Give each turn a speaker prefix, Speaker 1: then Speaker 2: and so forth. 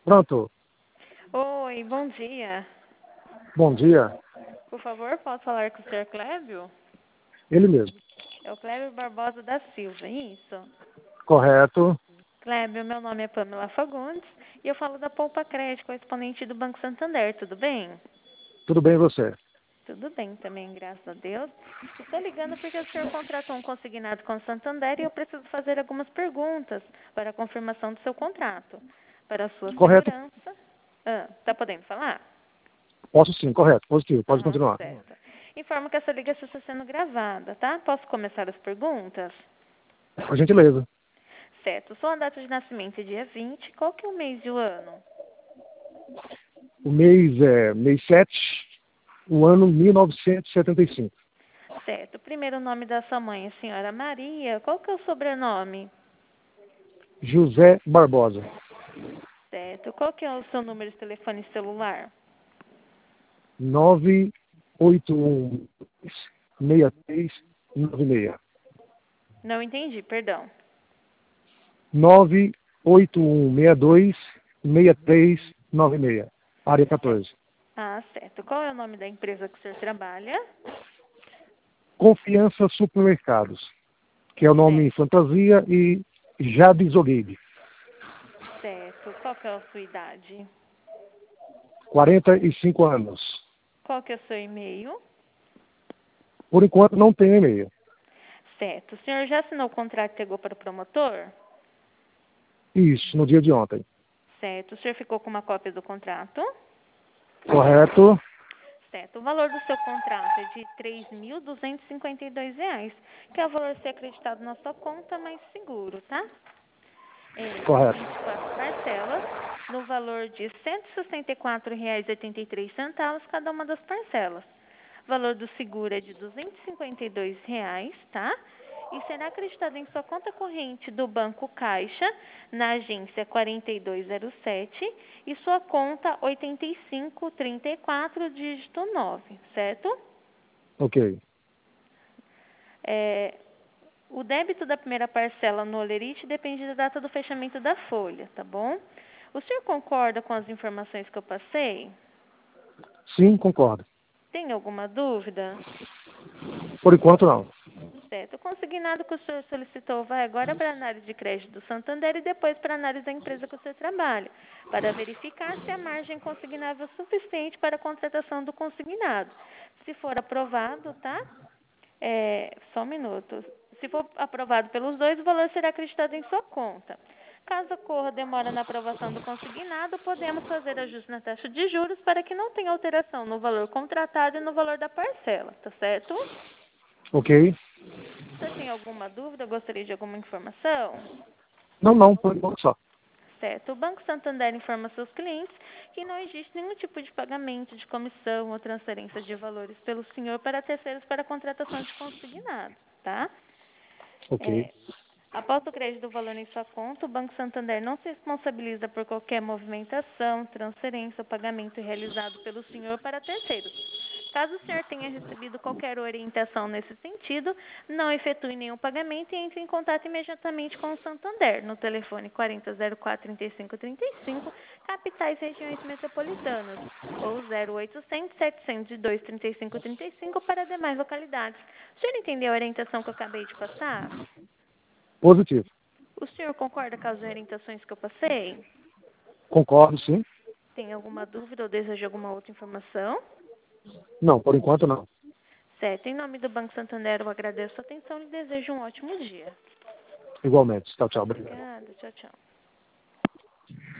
Speaker 1: Pronto.
Speaker 2: Oi, bom dia.
Speaker 1: Bom dia.
Speaker 2: Por favor, posso falar com o senhor Clébio?
Speaker 1: Ele mesmo.
Speaker 2: É o Clébio Barbosa da Silva, é isso?
Speaker 1: Correto.
Speaker 2: Clébio, meu nome é Pamela Fagundes e eu falo da Poupa Crédito, correspondente do Banco Santander, tudo bem?
Speaker 1: Tudo bem e você?
Speaker 2: Tudo bem também, graças a Deus. Estou ligando porque o senhor contratou um consignado com o Santander e eu preciso fazer algumas perguntas para a confirmação do seu contrato. Para a sua
Speaker 1: Correto.
Speaker 2: segurança. Tá podendo falar?
Speaker 1: Posso sim, correto. Positivo. Pode
Speaker 2: Aham,
Speaker 1: continuar.
Speaker 2: certo. Informo que essa ligação está sendo gravada, tá? Posso começar as perguntas?
Speaker 1: Por gentileza.
Speaker 2: Certo. Sua data de nascimento é dia 20. Qual que é o mês e o ano?
Speaker 1: O mês é mês 7, o ano 1975.
Speaker 2: Certo. O primeiro nome da sua mãe é senhora Maria. Qual que é o sobrenome?
Speaker 1: José Barbosa.
Speaker 2: Certo. Qual que é o seu número de telefone celular?
Speaker 1: 981-6396.
Speaker 2: Não entendi, perdão.
Speaker 1: 98162-6396. Área 14.
Speaker 2: Certo. Qual é o nome da empresa que o senhor trabalha?
Speaker 1: Confiança Supermercados, que é o nome fantasia, e Jabes Ogueide.
Speaker 2: Certo. Qual que é a sua idade?
Speaker 1: 45 anos.
Speaker 2: Qual que é o seu e-mail?
Speaker 1: Por enquanto não tenho e-mail.
Speaker 2: Certo. O senhor já assinou o contrato e chegou para o promotor?
Speaker 1: Isso, no dia de ontem.
Speaker 2: Certo. O senhor ficou com uma cópia do contrato?
Speaker 1: Correto?
Speaker 2: Certo. O valor do seu contrato é de R$ 3.252, que é o valor a ser acreditado na sua conta, mais seguro, tá? Em
Speaker 1: Correto.
Speaker 2: 24 parcelas, no valor de R$ 164,83 cada uma das parcelas. O valor do seguro é de R$ 252, tá? E será acreditado em sua conta corrente do Banco Caixa, na agência 4207, e sua conta 8534, dígito 9, certo?
Speaker 1: Ok.
Speaker 2: O débito da primeira parcela no Olerite depende da data do fechamento da folha, tá bom? O senhor concorda com as informações que eu passei?
Speaker 1: Sim, concordo.
Speaker 2: Tem alguma dúvida?
Speaker 1: Por enquanto não.
Speaker 2: Certo. O consignado que o senhor solicitou vai agora para a análise de crédito do Santander e depois para a análise da empresa que o senhor trabalha, para verificar se a margem consignável é suficiente para a contratação do consignado. Se for aprovado, tá? Só um minuto. Se for aprovado pelos dois, o valor será acreditado em sua conta. Caso ocorra demora na aprovação do consignado, podemos fazer ajuste na taxa de juros para que não tenha alteração no valor contratado e no valor da parcela, tá certo?
Speaker 1: Ok?
Speaker 2: Você tem alguma dúvida? Gostaria de alguma informação?
Speaker 1: Não, por enquanto só.
Speaker 2: Certo. O Banco Santander informa seus clientes que não existe nenhum tipo de pagamento de comissão ou transferência de valores pelo senhor para terceiros para a contratação de consignado, tá?
Speaker 1: Ok.
Speaker 2: Após o crédito do valor em sua conta, o Banco Santander não se responsabiliza por qualquer movimentação, transferência ou pagamento realizado pelo senhor para terceiros. Caso o senhor tenha recebido qualquer orientação nesse sentido, não efetue nenhum pagamento e entre em contato imediatamente com o Santander, no telefone 4004-3535, capitais e regiões metropolitanas, ou 0800-702-3535 para demais localidades. O senhor entendeu a orientação que eu acabei de passar?
Speaker 1: Positivo.
Speaker 2: O senhor concorda com as orientações que eu passei?
Speaker 1: Concordo, sim.
Speaker 2: Tem alguma dúvida ou deseja alguma outra informação?
Speaker 1: Não, por enquanto não.
Speaker 2: Certo. Em nome do Banco Santander, eu agradeço a atenção e desejo um ótimo dia.
Speaker 1: Igualmente. Tchau, tchau. Obrigado.
Speaker 2: Obrigada. Tchau, tchau.